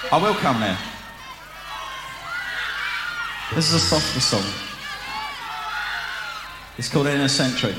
I will come there. This is a softer song. It's called Inner Century.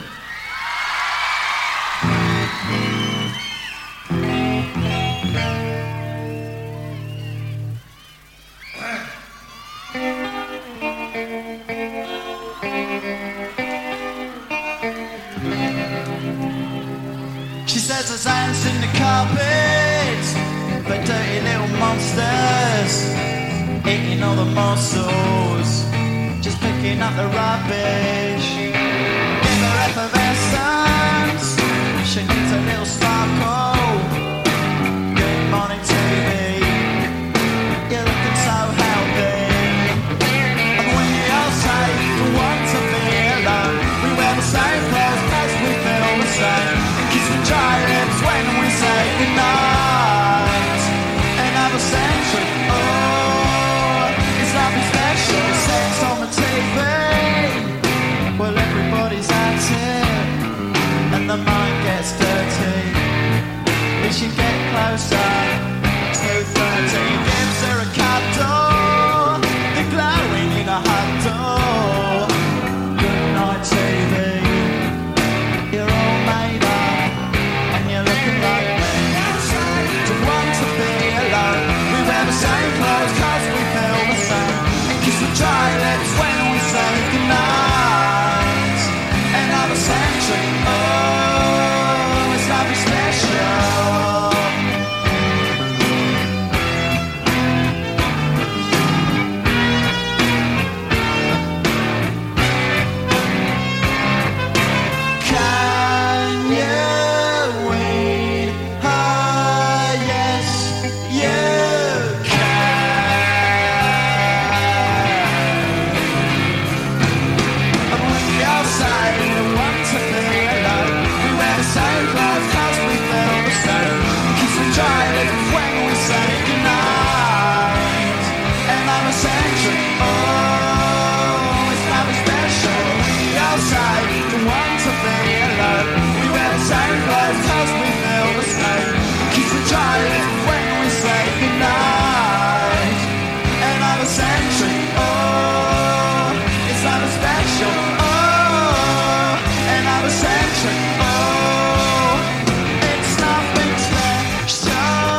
She says there's ants in the carpet, but dirty little monsters eating all the morsels, just picking up the rubbish. Give her effervescence, she needs a little sparkle. Good morning TV, you're looking so healthy. And when we all say we want to be alone, we wear the same clothes cause we feel the same. Kiss the dry lips when we say goodnight. Another century, oh, it's nothing special. Sex on the TV, well everybody's at it, and the mind gets dirty. We should get closer to 30. Gives her a cuddle, the glowing in a huddle. Good night TV, you're all made up, and you're looking like me. To want to be alone, we wear the same clothes cause we feel the same. And kiss the dry lips when we say goodnight. Another century, oh, it's nothing special. Can you wait? Ah, yes, you can. And when we all say we want to be alone, we wear the same clothes cause we feel the same. Kiss the dry lips when we say goodnight. Another century, oh, it's nothing special. We all say we want to be alone, we wear the same clothes cause we feel the same. Kiss the dry lips when we say goodnight. Another century, oh, it's nothing special. Oh, another century, oh, it's nothing special.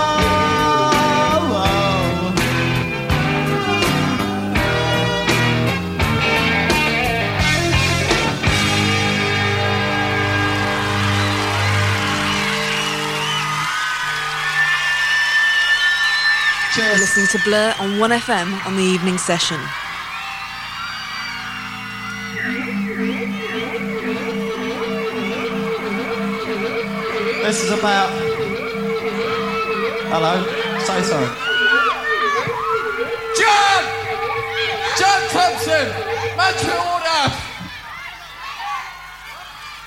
Cheers. Listening to Blur on 1FM on the evening session. This is about... Hello? Say sorry.